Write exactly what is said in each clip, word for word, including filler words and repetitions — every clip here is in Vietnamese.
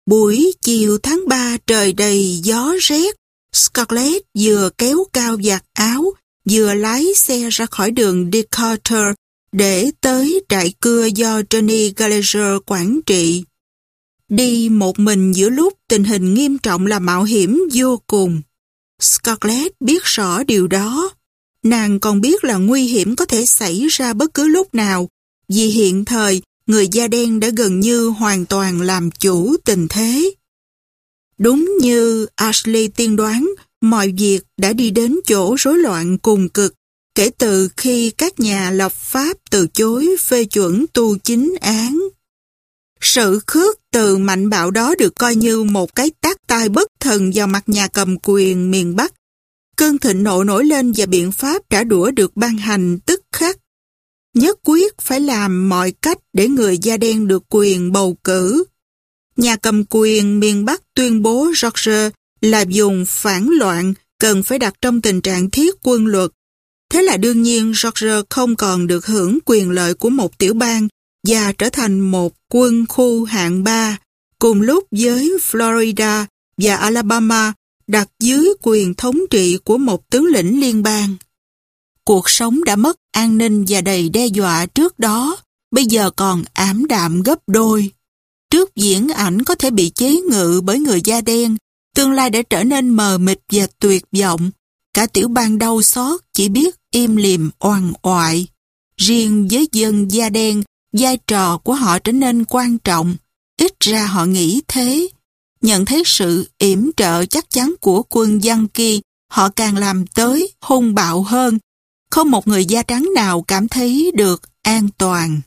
Buổi chiều tháng ba trời đầy gió rét, Scarlett vừa kéo cao vạt áo, vừa lái xe ra khỏi đường Decatur để tới trại cưa do Johnny Gallagher quản trị. Đi một mình giữa lúc tình hình nghiêm trọng là mạo hiểm vô cùng. Scarlett biết rõ điều đó. Nàng còn biết là nguy hiểm có thể xảy ra bất cứ lúc nào, vì hiện thời người da đen đã gần như hoàn toàn làm chủ tình thế. Đúng như Ashley tiên đoán, mọi việc đã đi đến chỗ rối loạn cùng cực kể từ khi các nhà lập pháp từ chối phê chuẩn tu chính án. Sự khước từ mạnh bạo đó được coi như một cái tát tai bất thần vào mặt nhà cầm quyền miền Bắc. Cơn thịnh nộ nổi lên và biện pháp trả đũa được ban hành tức khắc. Nhất quyết phải làm mọi cách để người da đen được quyền bầu cử. Nhà cầm quyền miền Bắc tuyên bố Georgia là vùng phản loạn, cần phải đặt trong tình trạng thiết quân luật. Thế là đương nhiên Georgia không còn được hưởng quyền lợi của một tiểu bang và trở thành một quân khu hạng ba, cùng lúc với Florida và Alabama đặt dưới quyền thống trị của một tướng lĩnh liên bang. Cuộc sống đã mất an ninh và đầy đe dọa trước đó, bây giờ còn ảm đạm gấp đôi. Trước viễn ảnh có thể bị chế ngự bởi người da đen, tương lai đã trở nên mờ mịt và tuyệt vọng. Cả tiểu bang đau xót chỉ biết im lìm oằn oại. Riêng với dân da đen, vai trò của họ trở nên quan trọng. Ít ra họ nghĩ thế. Nhận thấy sự yểm trợ chắc chắn của quân Yankee, họ càng làm tới hung bạo hơn. Không một người da trắng nào cảm thấy được an toàn.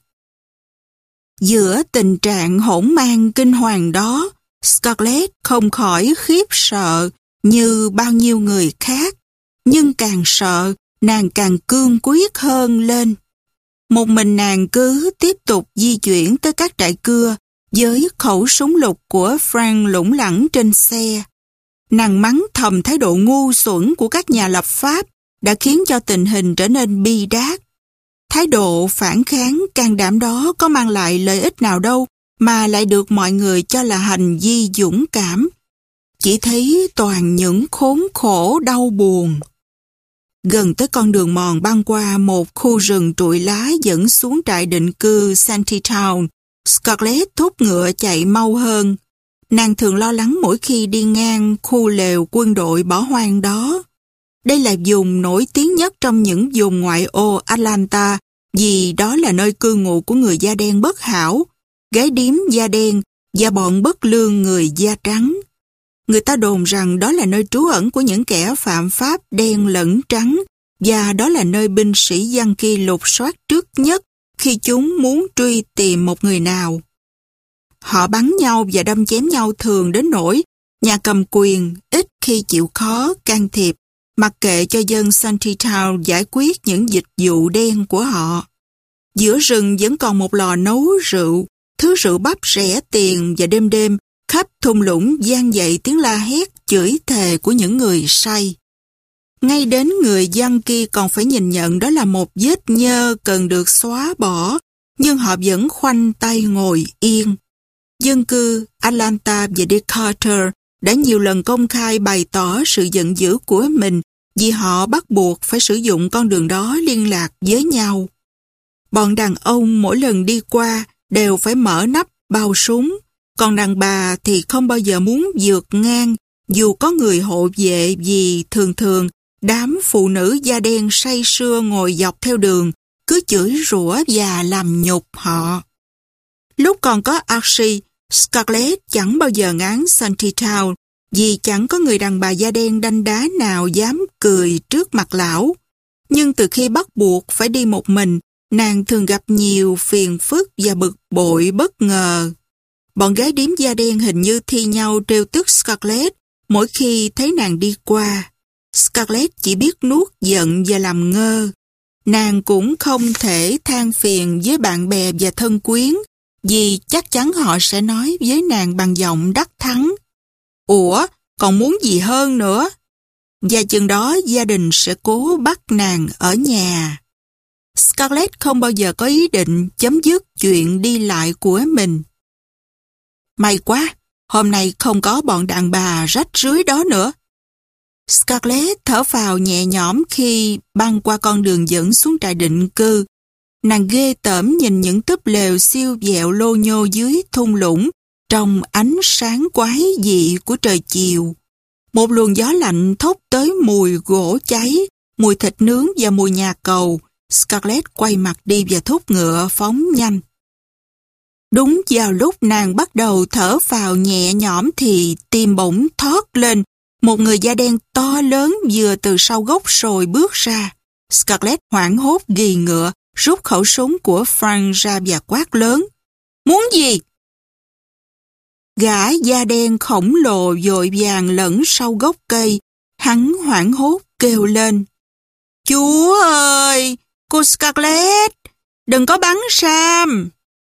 Giữa tình trạng hỗn mang kinh hoàng đó, Scarlett không khỏi khiếp sợ như bao nhiêu người khác. Nhưng càng sợ, nàng càng cương quyết hơn lên. Một mình nàng cứ tiếp tục di chuyển tới các trại cưa với khẩu súng lục của Frank lủng lẳng trên xe. Nàng mắng thầm thái độ ngu xuẩn của các nhà lập pháp đã khiến cho tình hình trở nên bi đát. Thái độ phản kháng can đảm đó có mang lại lợi ích nào đâu mà lại được mọi người cho là hành vi dũng cảm. Chỉ thấy toàn những khốn khổ đau buồn. Gần tới con đường mòn băng qua một khu rừng trụi lá dẫn xuống trại định cư Shantytown, Scarlett thúc ngựa chạy mau hơn. Nàng thường lo lắng mỗi khi đi ngang khu lều quân đội bỏ hoang đó. Đây là vùng nổi tiếng nhất trong những vùng ngoại ô Atlanta vì đó là nơi cư ngụ của người da đen bất hảo, gái điếm da đen và bọn bất lương người da trắng. Người ta đồn rằng đó là nơi trú ẩn của những kẻ phạm pháp đen lẫn trắng và đó là nơi binh sĩ Yankee lục soát trước nhất khi chúng muốn truy tìm một người nào. Họ bắn nhau và đâm chém nhau thường đến nỗi nhà cầm quyền ít khi chịu khó can thiệp, mặc kệ cho dân Shantytown giải quyết những dịch vụ đen của họ. Giữa rừng vẫn còn một lò nấu rượu, thứ rượu bắp rẻ tiền và đêm đêm khắp thung lũng vang dậy tiếng la hét chửi thề của những người say. Ngay đến người Yankee còn phải nhìn nhận đó là một vết nhơ cần được xóa bỏ, nhưng họ vẫn khoanh tay ngồi yên. Dân cư Atlanta và Decatur đã nhiều lần công khai bày tỏ sự giận dữ của mình vì họ bắt buộc phải sử dụng con đường đó liên lạc với nhau. Bọn đàn ông mỗi lần đi qua đều phải mở nắp bao súng, còn đàn bà thì không bao giờ muốn vượt ngang dù có người hộ vệ vì thường thường đám phụ nữ da đen say sưa ngồi dọc theo đường cứ chửi rủa và làm nhục họ. Lúc còn có Archie, Scarlett chẳng bao giờ ngán Shantytown vì chẳng có người đàn bà da đen đanh đá nào dám cười trước mặt lão. Nhưng từ khi bắt buộc phải đi một mình, nàng thường gặp nhiều phiền phức và bực bội bất ngờ. Bọn gái điếm da đen hình như thi nhau trêu tức Scarlett mỗi khi thấy nàng đi qua. Scarlett chỉ biết nuốt giận và làm ngơ. Nàng cũng không thể than phiền với bạn bè và thân quyến vì chắc chắn họ sẽ nói với nàng bằng giọng đắc thắng. Ủa, còn muốn gì hơn nữa? Và chừng đó gia đình sẽ cố bắt nàng ở nhà. Scarlett không bao giờ có ý định chấm dứt chuyện đi lại của mình. May quá, hôm nay không có bọn đàn bà rách rưới đó nữa. Scarlett thở phào nhẹ nhõm khi băng qua con đường dẫn xuống trại định cư. Nàng ghê tởm nhìn những túp lều siêu vẹo lô nhô dưới thung lũng trong ánh sáng quái dị của trời chiều. Một luồng gió lạnh thốc tới mùi gỗ cháy, mùi thịt nướng và mùi nhà cầu. Scarlett quay mặt đi và thúc ngựa phóng nhanh. Đúng vào lúc nàng bắt đầu thở phào nhẹ nhõm thì tim bỗng thoát lên. Một người da đen to lớn vừa từ sau gốc sồi bước ra. Scarlett hoảng hốt ghì ngựa, rút khẩu súng của Frank ra và quát lớn. Muốn gì? Gã da đen khổng lồ vội vàng lẫn sau gốc cây. Hắn hoảng hốt kêu lên. Chúa ơi! Cô Scarlett! Đừng có bắn Sam!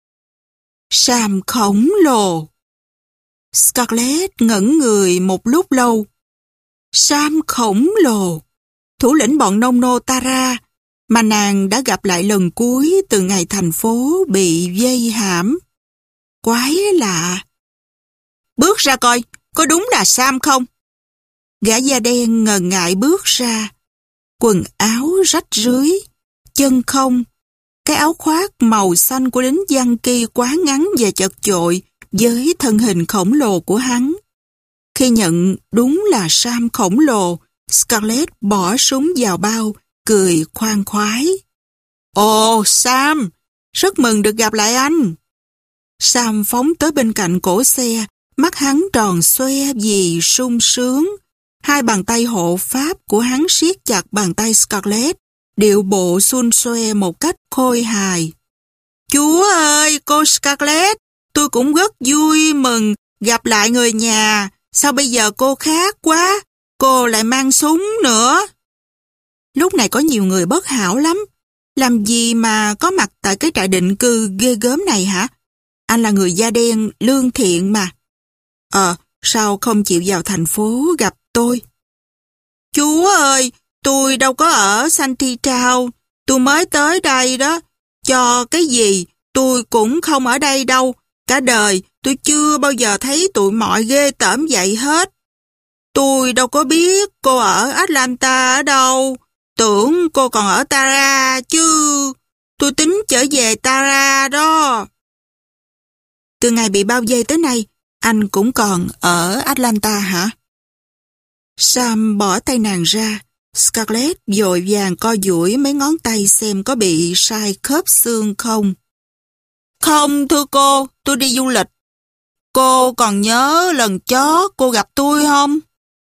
Sam khổng lồ! Scarlett ngẩn người một lúc lâu. Sam khổng lồ! Thủ lĩnh bọn nông nô Tara mà nàng đã gặp lại lần cuối từ ngày thành phố bị vây hãm. Quái lạ! Bước ra coi, có đúng là Sam không? Gã da đen ngần ngại bước ra. Quần áo rách rưới, chân không. Cái áo khoác màu xanh của lính Yankee quá ngắn và chật chội với thân hình khổng lồ của hắn. Khi nhận đúng là Sam khổng lồ, Scarlett bỏ súng vào bao, cười khoan khoái. Ồ, Sam! Rất mừng được gặp lại anh! Sam phóng tới bên cạnh cổ xe, mắt hắn tròn xoe vì sung sướng. Hai bàn tay hộ pháp của hắn siết chặt bàn tay Scarlett, điệu bộ xun xoe một cách khôi hài. Chúa ơi, cô Scarlett, tôi cũng rất vui mừng gặp lại người nhà. Sao bây giờ cô khác quá? Cô lại mang súng nữa. Lúc này có nhiều người bất hảo lắm. Làm gì mà có mặt tại cái trại định cư ghê gớm này hả? Anh là người da đen lương thiện mà. Ờ, sao không chịu vào thành phố gặp tôi? Chúa ơi, tôi đâu có ở Santee Town. Tôi mới tới đây đó. Cho cái gì, tôi cũng không ở đây đâu. Cả đời, tôi chưa bao giờ thấy tụi mọi ghê tởm vậy hết. Tôi đâu có biết cô ở Atlanta ở đâu. Tưởng cô còn ở Tara chứ. Tôi tính trở về Tara đó. Từ ngày bị bao vây tới nay, anh cũng còn ở Atlanta hả? Sam bỏ tay nàng ra. Scarlett vội vàng co duỗi mấy ngón tay xem có bị sai khớp xương không. Không thưa cô, tôi đi du lịch. Cô còn nhớ lần chó cô gặp tôi không?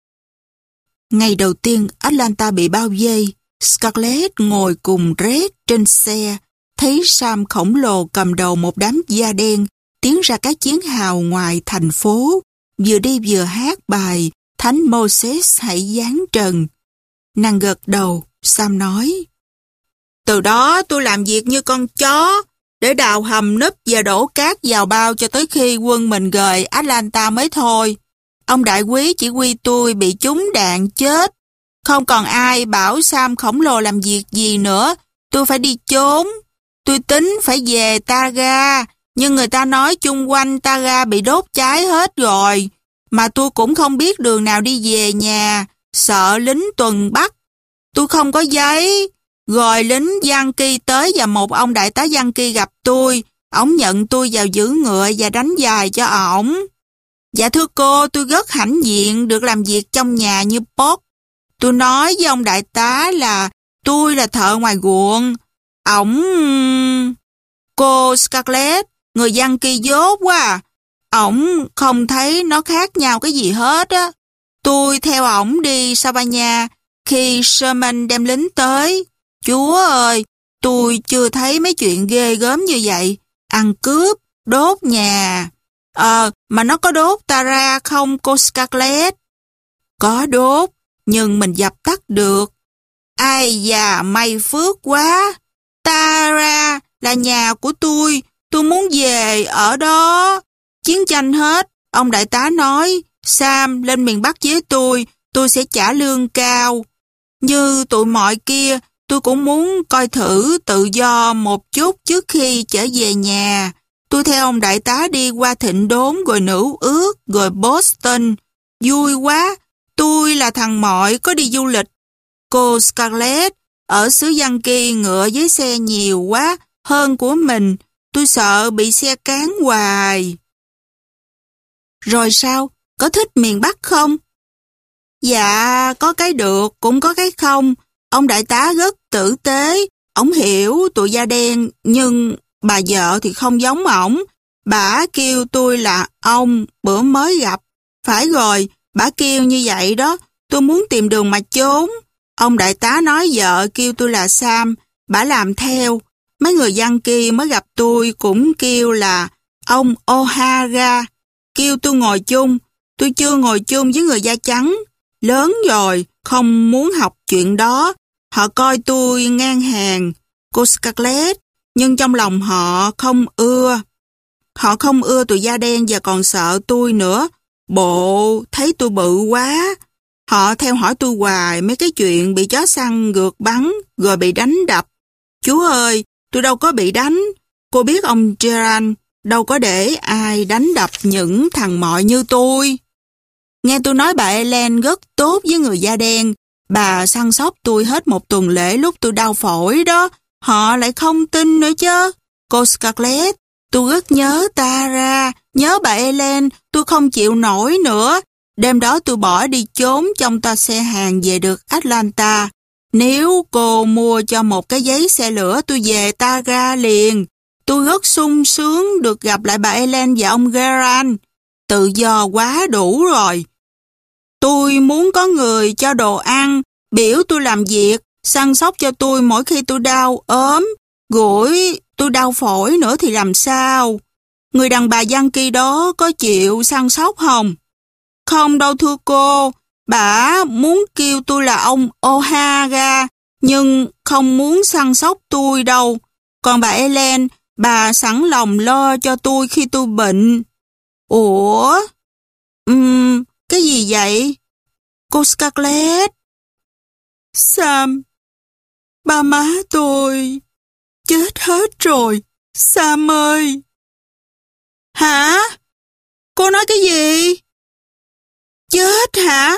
Ngày đầu tiên Atlanta bị bao vây, Scarlett ngồi cùng Red trên xe, thấy Sam khổng lồ cầm đầu một đám da đen tiến ra các chiến hào ngoài thành phố, vừa đi vừa hát bài Thánh Moses hãy giáng trần. Nàng gật đầu, Sam nói. Từ đó tôi làm việc như con chó, để đào hầm núp và đổ cát vào bao cho tới khi quân mình rời Atlanta mới thôi. Ông đại quý chỉ huy tôi bị trúng đạn chết. Không còn ai bảo Sam khổng lồ làm việc gì nữa. Tôi phải đi trốn. Tôi tính phải về Targa, nhưng người ta nói chung quanh Targa bị đốt cháy hết rồi. Mà tôi cũng không biết đường nào đi về nhà, sợ lính tuần bắt. Tôi không có giấy. Rồi lính Yankee tới và một ông đại tá Yankee gặp tôi. Ông nhận tôi vào giữ ngựa và đánh giày cho ổng. Dạ thưa cô, tôi rất hãnh diện được làm việc trong nhà như Pop. Tôi nói với ông đại tá là tôi là thợ ngoài ruộng. Ổng... Cô Scarlett, người Yankee dốt quá à. Ổng không thấy nó khác nhau cái gì hết á. Tôi theo ổng đi Savannah khi Sherman đem lính tới. Chúa ơi, tôi chưa thấy mấy chuyện ghê gớm như vậy. Ăn cướp, đốt nhà. Ờ, mà nó có đốt Tara không cô Scarlett? Có đốt, nhưng mình dập tắt được. Ai da, may phước quá. Tara là nhà của tôi, tôi muốn về ở đó. Chiến tranh hết, ông đại tá nói, Sam lên miền Bắc với tôi, tôi sẽ trả lương cao. Như tụi mọi kia, tôi cũng muốn coi thử tự do một chút trước khi trở về nhà. Tôi theo ông đại tá đi qua Thịnh Đốn, rồi Nữ Ước, rồi Boston. Vui quá, tôi là thằng mọi có đi du lịch. Cô Scarlett, ở xứ Yankee ngựa với xe nhiều quá, hơn của mình. Tôi sợ bị xe cán hoài. Rồi sao? Có thích miền Bắc không? Dạ, có cái được, cũng có cái không. Ông đại tá rất tử tế. Ổng hiểu tụi da đen, nhưng bà vợ thì không giống ổng. Bả kêu tôi là ông, bữa mới gặp. Phải rồi, bả kêu như vậy đó. Tôi muốn tìm đường mà trốn. Ông đại tá nói vợ kêu tôi là Sam. Bả làm theo. Mấy người Yankee mới gặp tôi cũng kêu là ông O'Hara. Kêu tôi ngồi chung. Tôi chưa ngồi chung với người da trắng. Lớn rồi, không muốn học chuyện đó. Họ coi tôi ngang hàng, cô Scarlett, nhưng trong lòng họ không ưa. Họ không ưa tụi da đen và còn sợ tôi nữa. Bộ, thấy tôi bự quá. Họ theo hỏi tôi hoài mấy cái chuyện bị chó săn gượt bắn, rồi bị đánh đập. Chú ơi, tôi đâu có bị đánh. Cô biết ông Gerard đâu có để ai đánh đập những thằng mọi như tôi. Nghe tôi nói bà Ellen rất tốt với người da đen. Bà săn sóc tôi hết một tuần lễ lúc tôi đau phổi đó. Họ lại không tin nữa chứ. Cô Scarlett, tôi rất nhớ Tara, nhớ bà Ellen, tôi không chịu nổi nữa. Đêm đó tôi bỏ đi trốn trong toa xe hàng về được Atlanta. Nếu cô mua cho một cái giấy xe lửa tôi về Tara liền. Tôi rất sung sướng được gặp lại bà Ellen và ông Gerard. Tự do quá đủ rồi. Tôi muốn có người cho đồ ăn, biểu tôi làm việc, săn sóc cho tôi mỗi khi tôi đau, ốm, gũi, tôi đau phổi nữa thì làm sao? Người đàn bà Yankee đó có chịu săn sóc không? Không đâu thưa cô, bà muốn kêu tôi là ông O'Hara, nhưng không muốn săn sóc tôi đâu. Còn bà Ellen, bà sẵn lòng lo cho tôi khi tôi bệnh. Ủa? Ừm, cái gì vậy? Cô Scarlett. Sam, ba má tôi chết hết rồi, Sam ơi. Hả? Cô nói cái gì? Chết hả?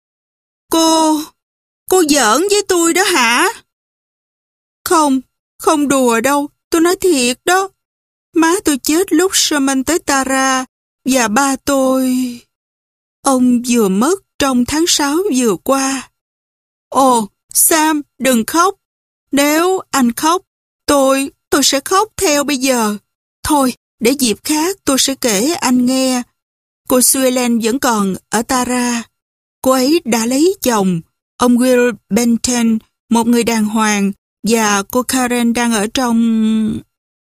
Cô, cô giỡn với tôi đó hả? Không, không đùa đâu, tôi nói thiệt đó. Má tôi chết lúc Sherman tới Tara, và ba tôi... Ông vừa mất trong tháng sáu vừa qua. Ồ, Sam, đừng khóc. Nếu anh khóc, tôi, tôi sẽ khóc theo bây giờ. Thôi, để dịp khác tôi sẽ kể anh nghe. Cô Suelen vẫn còn ở Tara. Cô ấy đã lấy chồng, ông Will Benton, một người đàng hoàng, và cô Karen đang ở trong...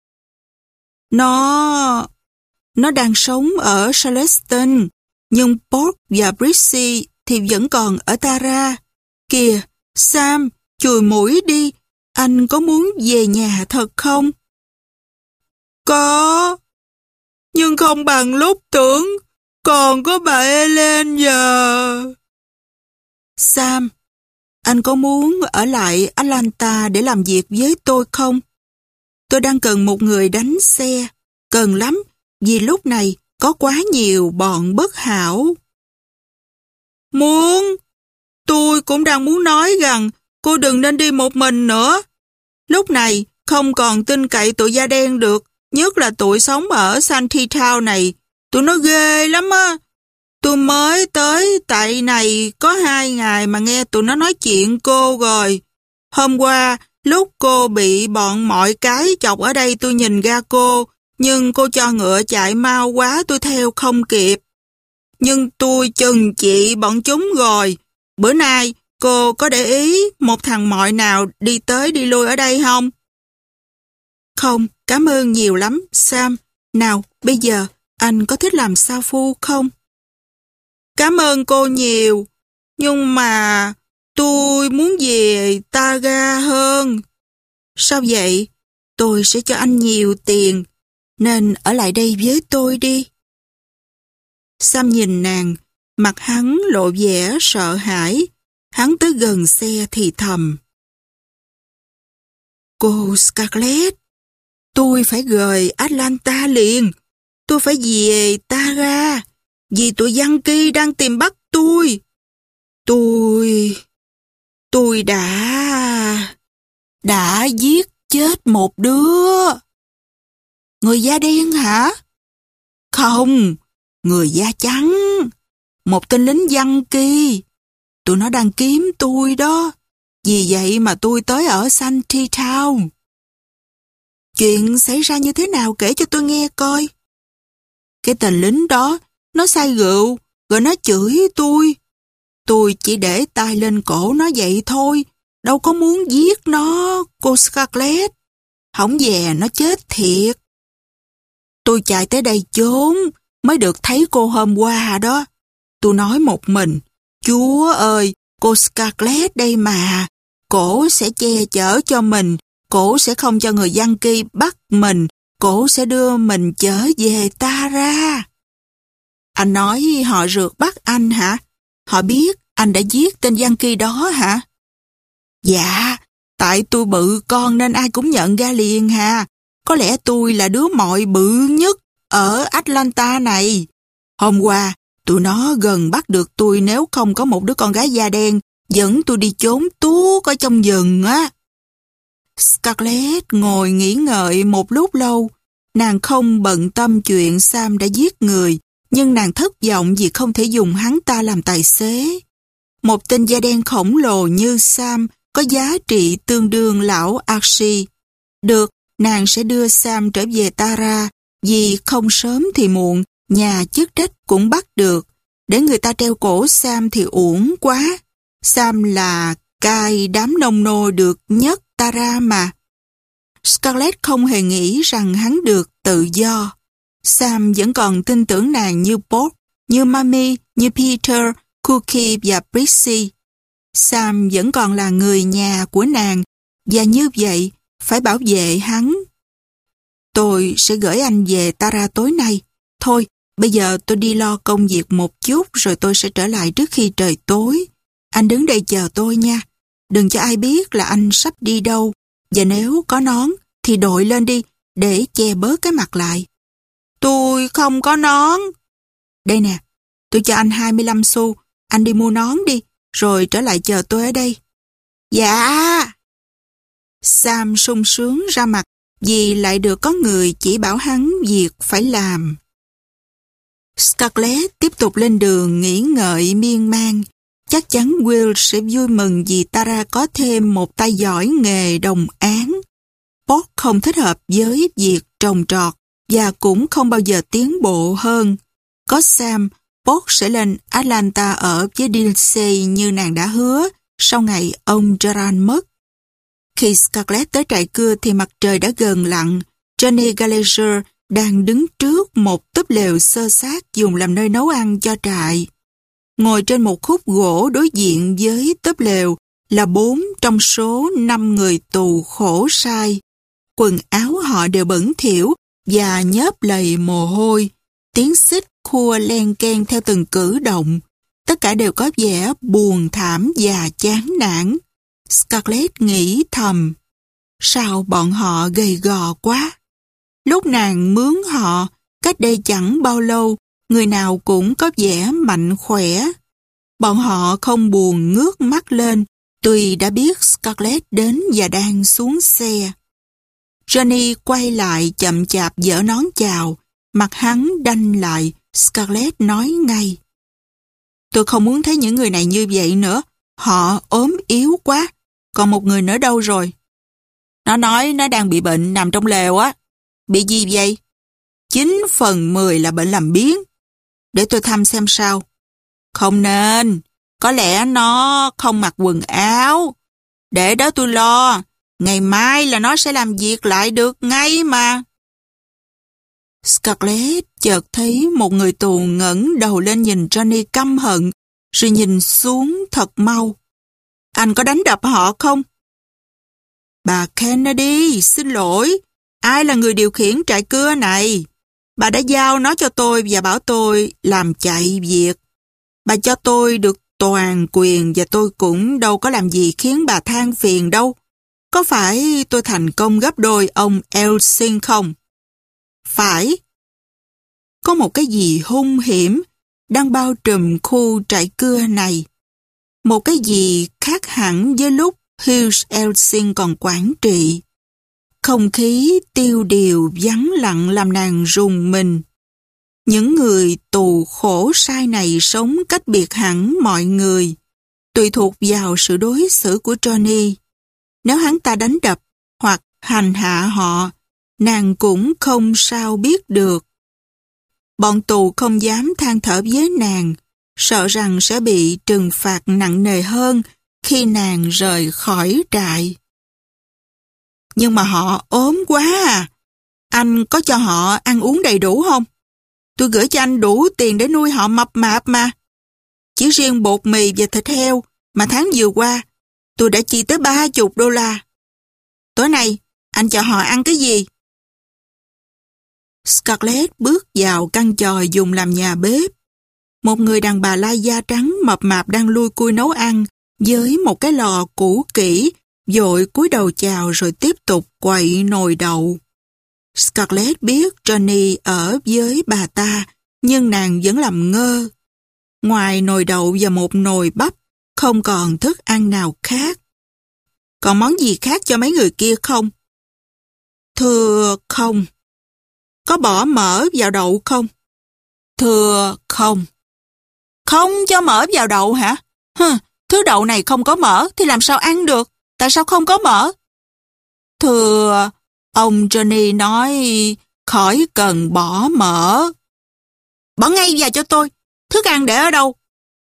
Nó... Nó đang sống ở Charleston, nhưng Port và Brissy thì vẫn còn ở Tara. Kìa, Sam, chùi mũi đi, anh có muốn về nhà thật không? Có, nhưng không bằng lúc tưởng, còn có bà Ellen giờ. Sam, anh có muốn ở lại Atlanta để làm việc với tôi không? Tôi đang cần một người đánh xe, cần lắm, vì lúc này có quá nhiều bọn bất hảo. Muốn, tôi cũng đang muốn nói rằng cô đừng nên đi một mình nữa. Lúc này không còn tin cậy tụi da đen được, nhất là tụi sống ở Shantytown này. Tụi nó ghê lắm á. Tôi mới tới tại này có hai ngày mà nghe tụi nó nói chuyện cô rồi. Hôm qua, lúc cô bị bọn mọi cái chọc ở đây tôi nhìn ra cô, nhưng cô cho ngựa chạy mau quá tôi theo không kịp. Nhưng tôi chừng trị bọn chúng rồi. Bữa nay cô có để ý một thằng mọi nào đi tới đi lui ở đây không? Không, cảm ơn nhiều lắm, Sam. Nào, bây giờ anh có thích làm sao phu không? Cảm ơn cô nhiều, nhưng mà tôi muốn về Tara hơn. Sao vậy? Tôi sẽ cho anh nhiều tiền, nên ở lại đây với tôi đi. Sam nhìn nàng, mặt hắn lộ vẻ sợ hãi. Hắn tới gần xe thì thầm. Cô Scarlett, Tôi phải rời Atlanta liền. Tôi phải về Tara, vì tụi Yankee đang tìm bắt tôi. Tôi... Tôi đã... đã giết chết một đứa. Người da đen hả? Không, người da trắng. Một tên lính Yankee. Tụi nó đang kiếm tôi đó. Vì vậy mà tôi tới ở Santee Town. Chuyện xảy ra như thế nào kể cho tôi nghe coi. Cái tên lính đó, nó say rượu, rồi nó chửi tôi. Tôi chỉ để tay lên cổ nó vậy thôi, đâu có muốn giết nó, cô Scarlett. Hổng dè nó chết thiệt. Tôi chạy tới đây trốn, mới được thấy cô hôm qua đó. Tôi nói một mình, Chúa ơi, cô Scarlett đây mà, cổ sẽ che chở cho mình, cổ sẽ không cho người Yankee bắt mình, cổ sẽ đưa mình trở về Tara. Anh nói họ rượt bắt anh hả? Họ biết anh đã giết tên Yankee đó hả? Dạ, tại tôi bự con nên ai cũng nhận ra liền hà. Có lẽ tôi là đứa mọi bự nhất ở Atlanta này. Hôm qua, tụi nó gần bắt được tôi nếu không có một đứa con gái da đen dẫn tôi đi trốn tuốt ở trong rừng á. Scarlett ngồi nghĩ ngợi một lúc lâu. Nàng không bận tâm chuyện Sam đã giết người, nhưng nàng thất vọng vì không thể dùng hắn ta làm tài xế. Một tên da đen khổng lồ như Sam có giá trị tương đương lão Archie. Được, nàng sẽ đưa Sam trở về Tara, vì không sớm thì muộn, nhà chức trách cũng bắt được. Để người ta treo cổ Sam thì uổng quá. Sam là cai đám nông nô được nhất Tara mà. Scarlett không hề nghĩ rằng hắn được tự do. Sam vẫn còn tin tưởng nàng như Bob, như Mamie, như Peter, Cookie và Prissy. Sam vẫn còn là người nhà của nàng, và như vậy phải bảo vệ hắn. Tôi sẽ gửi anh về Tara tối nay. Thôi, bây giờ tôi đi lo công việc một chút rồi tôi sẽ trở lại trước khi trời tối. Anh đứng đây chờ tôi nha. Đừng cho ai biết là anh sắp đi đâu. Và nếu có nón thì đội lên đi để che bớt cái mặt lại. Tôi không có nón. Đây nè, tôi cho anh hai mươi lăm xu. Anh đi mua nón đi, rồi trở lại chờ tôi ở đây. Dạ. Sam sung sướng ra mặt vì lại được có người chỉ bảo hắn việc phải làm. Scarlett tiếp tục lên đường nghĩ ngợi miên man. Chắc chắn Will sẽ vui mừng vì Tara có thêm một tay giỏi nghề đồng áng. Bob không thích hợp với việc trồng trọt và cũng không bao giờ tiến bộ hơn. Có Sam, Bob sẽ lên Atlanta ở với Dilsey như nàng đã hứa sau ngày ông Gerard mất. Khi Scarlett tới trại cưa thì mặt trời đã gần lặn. Johnny Gallagher đang đứng trước một túp lều xơ xác dùng làm nơi nấu ăn cho trại. Ngồi trên một khúc gỗ đối diện với túp lều là bốn trong số năm người tù khổ sai. Quần áo họ đều bẩn thỉu và nhớp lầy mồ hôi. Tiếng xích khua len keng theo từng cử động. Tất cả đều có vẻ buồn thảm và chán nản. Scarlett nghĩ thầm, sao bọn họ gầy gò quá. Lúc nàng mướn họ, cách đây chẳng bao lâu, người nào cũng có vẻ mạnh khỏe. Bọn họ không buồn ngước mắt lên, tuy đã biết Scarlett đến và đang xuống xe. Johnny quay lại chậm chạp giở nón chào, mặt hắn đanh lại. Scarlett nói ngay, tôi không muốn thấy những người này như vậy nữa, họ ốm yếu quá. Còn một người nữa đâu rồi? Nó nói nó đang bị bệnh nằm trong lều á. Bị gì vậy? chín phần mười là bệnh làm biếng. Để tôi thăm xem sao. Không nên, có lẽ nó không mặc quần áo. Để đó tôi lo, ngày mai là nó sẽ làm việc lại được ngay mà. Scarlett chợt thấy một người tù ngẩng đầu lên nhìn Johnny căm hận, rồi nhìn xuống thật mau. Anh có đánh đập họ không? Bà Kennedy, xin lỗi. Ai là người điều khiển trại cưa này? Bà đã giao nó cho tôi và bảo tôi làm chạy việc. Bà cho tôi được toàn quyền và tôi cũng đâu có làm gì khiến bà than phiền đâu. Có phải tôi thành công gấp đôi ông Elsing không? Phải. Có một cái gì hung hiểm đang bao trùm khu trại cưa này. Một cái gì khác hẳn với lúc Hughes Elsing còn quản trị. Không khí tiêu điều vắng lặng làm nàng rùng mình. Những người tù khổ sai này sống cách biệt hẳn mọi người, tùy thuộc vào sự đối xử của Johnny. Nếu hắn ta đánh đập hoặc hành hạ họ, nàng cũng không sao biết được. Bọn tù không dám than thở với nàng, sợ rằng sẽ bị trừng phạt nặng nề hơn khi nàng rời khỏi trại. Nhưng mà họ ốm quá à. Anh có cho họ ăn uống đầy đủ không? Tôi gửi cho anh đủ tiền để nuôi họ mập mạp mà. Chỉ riêng bột mì và thịt heo mà tháng vừa qua, tôi đã chi tới ba chục đô la. Tối nay, anh cho họ ăn cái gì? Scarlett bước vào căn chòi dùng làm nhà bếp. Một người đàn bà lai da trắng mập mạp đang lui cui nấu ăn với một cái lò cũ kỹ, vội cúi đầu chào rồi tiếp tục quậy nồi đậu. Scarlett biết Johnny ở với bà ta, nhưng nàng vẫn làm ngơ. Ngoài nồi đậu và một nồi bắp, không còn thức ăn nào khác. Còn món gì khác cho mấy người kia không? Thưa không. Có bỏ mỡ vào đậu không? Thưa không. Không cho mỡ vào đậu hả? Hừ, thứ đậu này không có mỡ thì làm sao ăn được? Tại sao không có mỡ? Thưa, ông Johnny nói khỏi cần bỏ mỡ. Bỏ ngay vào cho tôi. Thức ăn để ở đâu?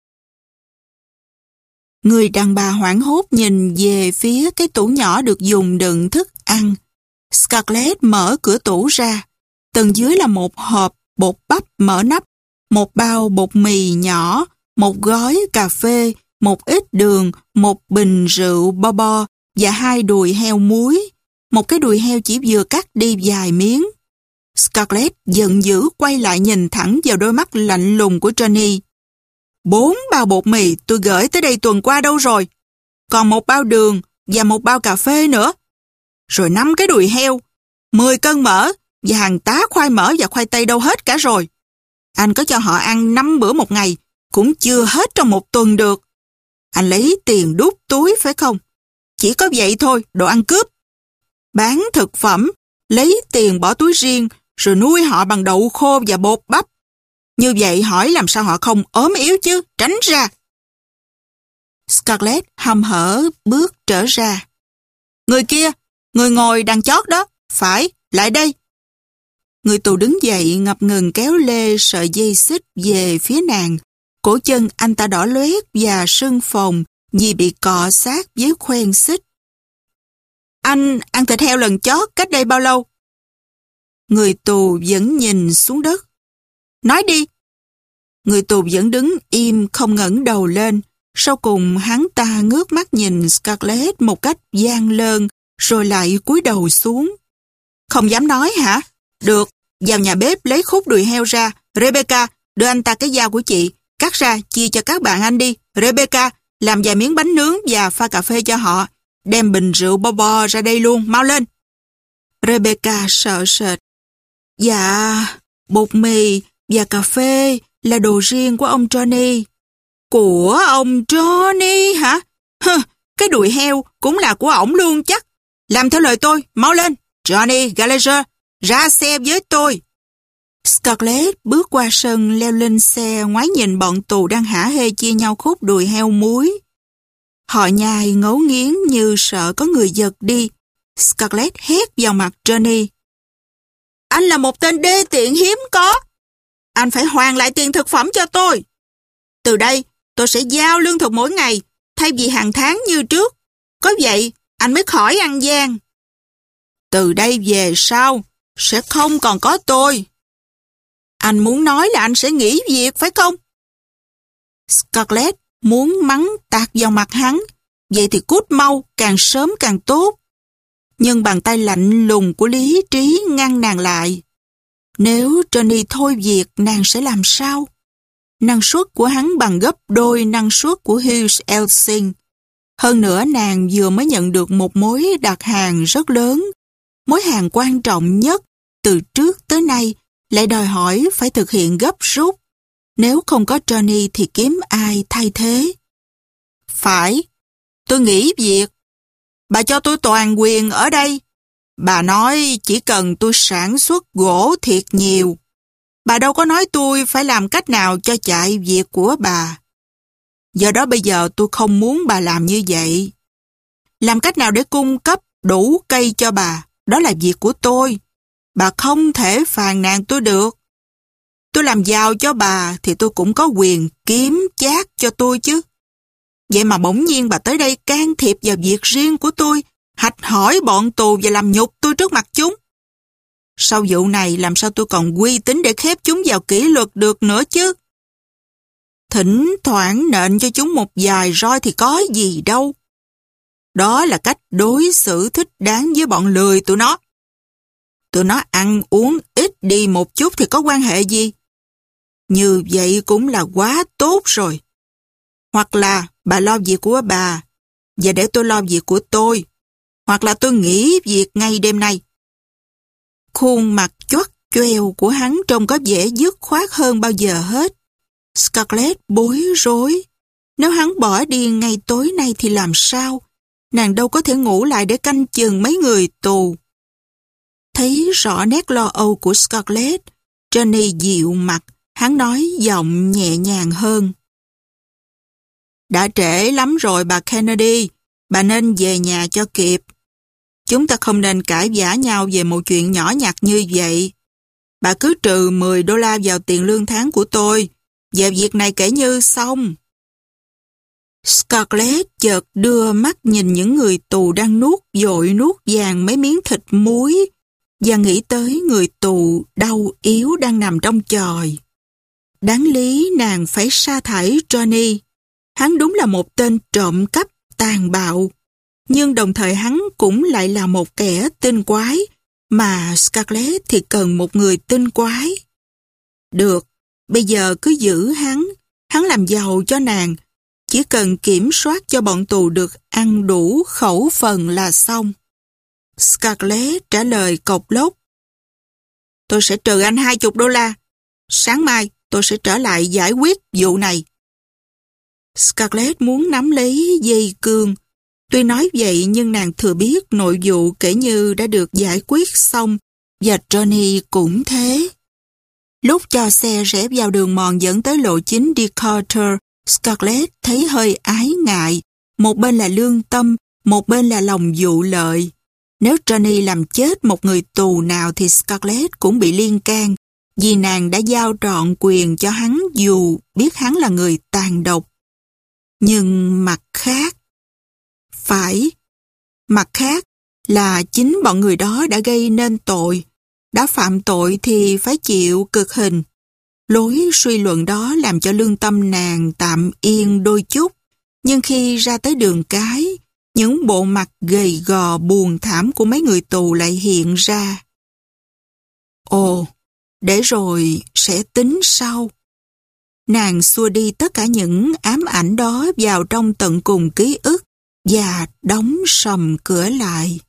Người đàn bà hoảng hốt nhìn về phía cái tủ nhỏ được dùng đựng thức ăn. Scarlett mở cửa tủ ra. Tầng dưới là một hộp bột bắp mở nắp, một bao bột mì nhỏ, một gói cà phê, một ít đường, một bình rượu bo bo và hai đùi heo muối. Một cái đùi heo chỉ vừa cắt đi vài miếng. Scarlett giận dữ quay lại nhìn thẳng vào đôi mắt lạnh lùng của Johnny. Bốn bao bột mì tôi gửi tới đây tuần qua đâu rồi? Còn một bao đường và một bao cà phê nữa. Rồi năm cái đùi heo, mười cân mỡ và hàng tá khoai mỡ và khoai tây đâu hết cả rồi. Anh có cho họ ăn năm bữa một ngày, cũng chưa hết trong một tuần được. Anh lấy tiền đút túi phải không? Chỉ có vậy thôi, đồ ăn cướp. Bán thực phẩm, lấy tiền bỏ túi riêng, rồi nuôi họ bằng đậu khô và bột bắp. Như vậy hỏi làm sao họ không ốm yếu chứ, tránh ra. Scarlett hăm hở bước trở ra. Người kia, người ngồi đằng chót đó, phải, lại đây. Người tù đứng dậy ngập ngừng kéo lê sợi dây xích về phía nàng. Cổ chân anh ta đỏ loét và sưng phồng vì bị cọ sát với khoen xích. Anh ăn thịt heo lần chót cách đây bao lâu? Người tù vẫn nhìn xuống đất. Nói đi. Người tù vẫn đứng im không ngẩng đầu lên. Sau cùng hắn ta ngước mắt nhìn Scarlett một cách gian lơn rồi lại cúi đầu xuống. Không dám nói hả? Được, vào nhà bếp lấy khúc đùi heo ra. Rebecca, đưa anh ta cái dao của chị. Cắt ra, chia cho các bạn anh đi. Rebecca, làm vài miếng bánh nướng và pha cà phê cho họ. Đem bình rượu bo bo ra đây luôn, mau lên. Rebecca sợ sệt. Dạ, bột mì và cà phê là đồ riêng của ông Johnny. Của ông Johnny hả? Hừ, cái đùi heo cũng là của ổng luôn chắc. Làm theo lời tôi, mau lên. Johnny Gallagher, ra xe với tôi. Scarlett bước qua sân leo lên xe ngoái nhìn bọn tù đang hả hê chia nhau khúc đùi heo muối. Họ nhai ngấu nghiến như sợ có người giật đi. Scarlett hét vào mặt Johnny. Anh là một tên đê tiện hiếm có. Anh phải hoàn lại tiền thực phẩm cho tôi. Từ đây tôi sẽ giao lương thực mỗi ngày thay vì hàng tháng như trước. Có vậy anh mới khỏi ăn gian. Từ đây về sau sẽ không còn có tôi. Anh muốn nói là anh sẽ nghỉ việc phải không? Scarlett muốn mắng tạt vào mặt hắn. Vậy thì cút mau, càng sớm càng tốt. Nhưng bàn tay lạnh lùng của lý trí ngăn nàng lại. Nếu Johnny thôi việc, nàng sẽ làm sao? Năng suất của hắn bằng gấp đôi năng suất của Hughes Elsing. Hơn nữa nàng vừa mới nhận được một mối đặt hàng rất lớn. Mối hàng quan trọng nhất từ trước tới nay lại đòi hỏi phải thực hiện gấp rút. Nếu không có Johnny thì kiếm ai thay thế? Phải, tôi nghỉ việc. Bà cho tôi toàn quyền ở đây. Bà nói chỉ cần tôi sản xuất gỗ thiệt nhiều. Bà đâu có nói tôi phải làm cách nào cho chạy việc của bà. Do đó bây giờ tôi không muốn bà làm như vậy. Làm cách nào để cung cấp đủ cây cho bà, đó là việc của tôi. Bà không thể phàn nàn tôi được. Tôi làm giàu cho bà thì tôi cũng có quyền kiếm chác cho tôi chứ. Vậy mà bỗng nhiên bà tới đây can thiệp vào việc riêng của tôi, hạch hỏi bọn tù và làm nhục tôi trước mặt chúng. Sau vụ này làm sao tôi còn uy tín để khép chúng vào kỷ luật được nữa chứ? Thỉnh thoảng nện cho chúng một vài roi thì có gì đâu. Đó là cách đối xử thích đáng với bọn lười tụi nó. Tụi nó ăn uống ít đi một chút thì có quan hệ gì? Như vậy cũng là quá tốt rồi. Hoặc là bà lo việc của bà và để tôi lo việc của tôi. Hoặc là tôi nghỉ việc ngay đêm nay. Khuôn mặt choắt choeo của hắn trông có vẻ dứt khoát hơn bao giờ hết. Scarlett bối rối. Nếu hắn bỏ đi ngay tối nay thì làm sao? Nàng đâu có thể ngủ lại để canh chừng mấy người tù. Thấy rõ nét lo âu của Scarlett, Johnny dịu mặt, hắn nói giọng nhẹ nhàng hơn. Đã trễ lắm rồi bà Kennedy, bà nên về nhà cho kịp. Chúng ta không nên cãi vã nhau về một chuyện nhỏ nhặt như vậy. Bà cứ trừ mười đô la vào tiền lương tháng của tôi, và việc này kể như xong. Scarlett chợt đưa mắt nhìn những người tù đang nuốt dội nuốt vàng mấy miếng thịt muối và nghĩ tới người tù đau yếu đang nằm trong chòi. Đáng lý nàng phải sa thải Johnny. Hắn đúng là một tên trộm cắp tàn bạo, nhưng đồng thời hắn cũng lại là một kẻ tinh quái, mà Scarlett thì cần một người tinh quái. Được, bây giờ cứ giữ hắn, hắn làm giàu cho nàng, chỉ cần kiểm soát cho bọn tù được ăn đủ khẩu phần là xong. Scarlett trả lời cộc lốc. Tôi sẽ trừ anh hai chục đô la. Sáng mai tôi sẽ trở lại giải quyết vụ này. Scarlett muốn nắm lấy dây cương. Tuy nói vậy nhưng nàng thừa biết nội vụ kể như đã được giải quyết xong, và Johnny cũng thế. Lúc cho xe rẽ vào đường mòn dẫn tới lộ chính Decatur, Scarlett thấy hơi ái ngại. Một bên là lương tâm, một bên là lòng vụ lợi. Nếu Johnny làm chết một người tù nào thì Scarlett cũng bị liên can, vì nàng đã giao trọn quyền cho hắn dù biết hắn là người tàn độc. Nhưng mặt khác, phải, mặt khác là chính bọn người đó đã gây nên tội. Đã phạm tội thì phải chịu cực hình. Lối suy luận đó làm cho lương tâm nàng tạm yên đôi chút. Nhưng khi ra tới đường cái, những bộ mặt gầy gò buồn thảm của mấy người tù lại hiện ra. Ồ, để rồi sẽ tính sau. Nàng xua đi tất cả những ám ảnh đó vào trong tận cùng ký ức và đóng sầm cửa lại.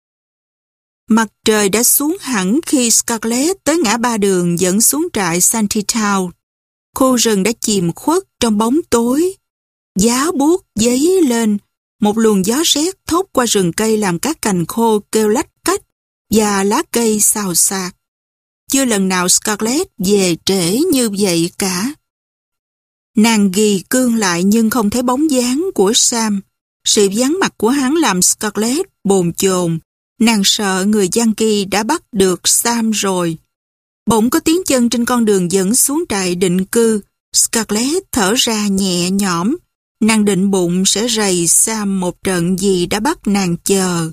Mặt trời đã xuống hẳn khi Scarlett tới ngã ba đường dẫn xuống trại Shantytown. Khu rừng đã chìm khuất trong bóng tối. Giá buốt dấy lên, một luồng gió rét thốc qua rừng cây làm các cành khô kêu lách cách và lá cây xào xạc. Chưa lần nào Scarlett về trễ như vậy cả. Nàng ghi cương lại nhưng không thấy bóng dáng của Sam. Sự vắng mặt của hắn làm Scarlett bồn chồn. Nàng sợ người Yankee đã bắt được Sam rồi. Bỗng có tiếng chân trên con đường dẫn xuống trại định cư. Scarlett thở ra nhẹ nhõm. Nàng định bụng sẽ rầy Sam một trận gì đã bắt nàng chờ.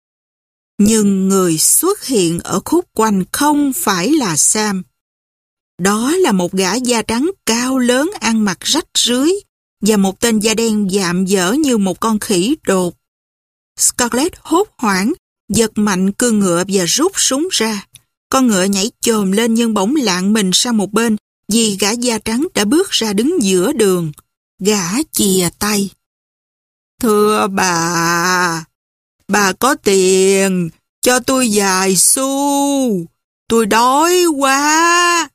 Nhưng người xuất hiện ở khúc quanh không phải là Sam. Đó là một gã da trắng cao lớn ăn mặc rách rưới và một tên da đen dạm dở như một con khỉ đột. Scarlett hốt hoảng, giật mạnh cương ngựa và rút súng ra. Con ngựa nhảy chồm lên nhưng bỗng lạng mình sang một bên vì gã da trắng đã bước ra đứng giữa đường. Gã chìa tay. thưa bà, bà có tiền, cho tôi vài xu, tôi đói quá.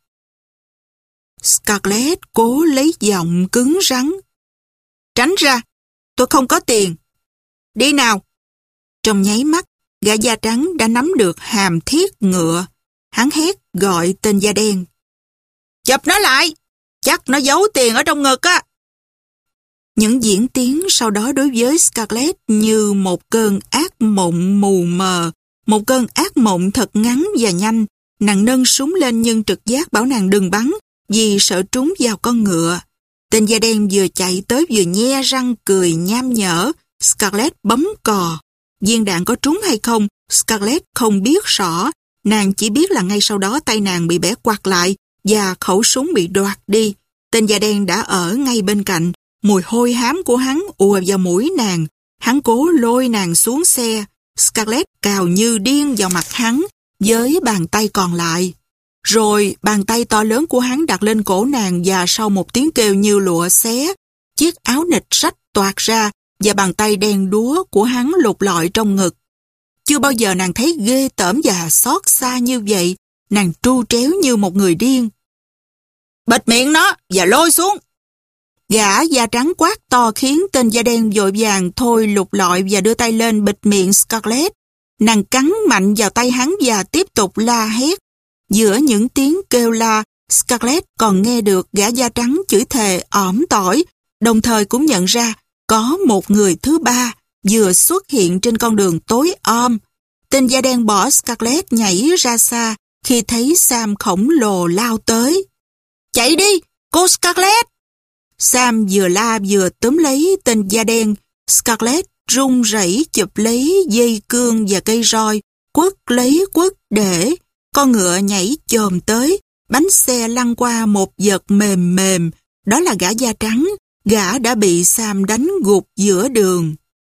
Scarlett cố lấy giọng cứng rắn. Tránh ra, tôi không có tiền. Đi nào. Trong nháy mắt, gã da trắng đã nắm được hàm thiết ngựa. Hắn hét gọi tên da đen. Chụp nó lại, chắc nó giấu tiền ở trong ngực á. Những diễn tiến sau đó đối với Scarlett như một cơn ác mộng mù mờ, một cơn ác mộng thật ngắn và nhanh. Nàng nâng súng lên nhưng trực giác bảo nàng đừng bắn vì sợ trúng vào con ngựa. Tên da đen vừa chạy tới vừa nhe răng cười nham nhở. Scarlett bấm cò. Viên đạn có trúng hay không, Scarlett không biết rõ. Nàng chỉ biết là ngay sau đó tay nàng bị bẻ quạt lại và khẩu súng bị đoạt đi. Tên da đen đã ở ngay bên cạnh. Mùi hôi hám của hắn ùa vào mũi nàng. Hắn cố lôi nàng xuống xe. Scarlett cào như điên vào mặt hắn với bàn tay còn lại. Rồi bàn tay to lớn của hắn đặt lên cổ nàng và sau một tiếng kêu như lụa xé, chiếc áo nịt rách toạc ra và bàn tay đen đúa của hắn lục lọi trong ngực. Chưa bao giờ nàng thấy ghê tởm và xót xa như vậy. Nàng tru tréo như một người điên. Bịt miệng nó và lôi xuống. Gã da trắng quát to khiến tên da đen vội vàng thôi lục lọi và đưa tay lên bịt miệng Scarlett. Nàng cắn mạnh vào tay hắn và tiếp tục la hét. Giữa những tiếng kêu la, Scarlett còn nghe được gã da trắng chửi thề ỏm tỏi, đồng thời cũng nhận ra có một người thứ ba vừa xuất hiện trên con đường tối om. Tên da đen bỏ Scarlett nhảy ra xa khi thấy Sam khổng lồ lao tới. Chạy đi, cô Scarlett! Sam vừa la vừa túm lấy tên da đen. Scarlett run rẩy chụp lấy dây cương và cây roi, quất lấy quất để. Con ngựa nhảy chồm tới, bánh xe lăn qua một vật mềm mềm. Đó là gã da trắng, gã đã bị Sam đánh gục giữa đường.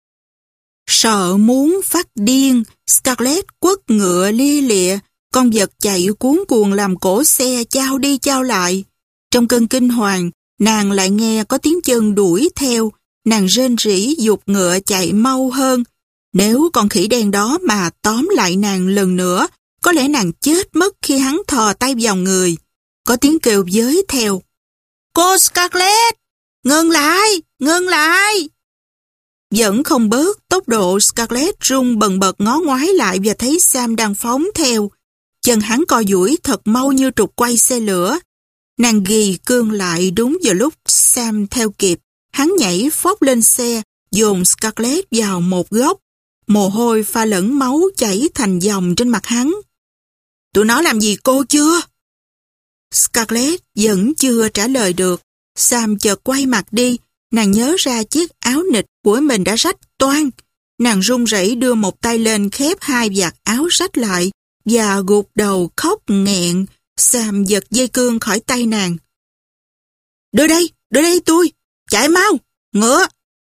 Sợ muốn phát điên, Scarlett quất ngựa lia lịa, con vật chạy cuốn cuồng làm cổ xe chao đi chao lại. Trong cơn kinh hoàng, nàng lại nghe có tiếng chân đuổi theo, nàng rên rỉ giục ngựa chạy mau hơn. Nếu con khỉ đen đó mà tóm lại nàng lần nữa, có lẽ nàng chết mất khi hắn thò tay vào người. Có tiếng kêu với theo. Cô Scarlett! Ngừng lại! Ngừng lại! Vẫn không bớt tốc độ, Scarlett run bần bật ngó ngoái lại và thấy Sam đang phóng theo. Chân hắn co duỗi thật mau như trục quay xe lửa. Nàng ghì cương lại đúng vào lúc Sam theo kịp. Hắn nhảy phóc lên xe, dồn Scarlett vào một góc. Mồ hôi pha lẫn máu chảy thành dòng trên mặt hắn. Tụi nó làm gì cô chưa? Scarlett vẫn chưa trả lời được. Sam chợt quay mặt đi. Nàng nhớ ra chiếc áo nịt của mình đã rách toang. Nàng run rẩy đưa một tay lên khép hai vạt áo rách lại và gục đầu khóc nghẹn. Sam giật dây cương khỏi tay nàng. Đưa đây, đưa đây tôi, chạy mau, ngựa.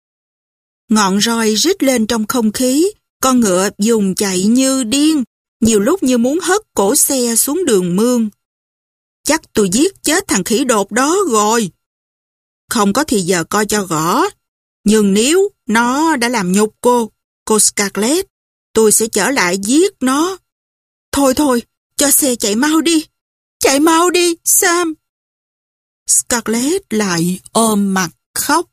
Ngọn roi rít lên trong không khí, con ngựa dùng chạy như điên, nhiều lúc như muốn hất cổ xe xuống đường mương. Chắc tôi giết chết thằng khỉ đột đó rồi. Không có thì giờ coi cho rõ. Nhưng nếu nó đã làm nhục cô, cô Scarlett, tôi sẽ trở lại giết nó. Thôi thôi, cho xe chạy mau đi. Chạy mau đi, Sam. Scarlett lại ôm mặt khóc.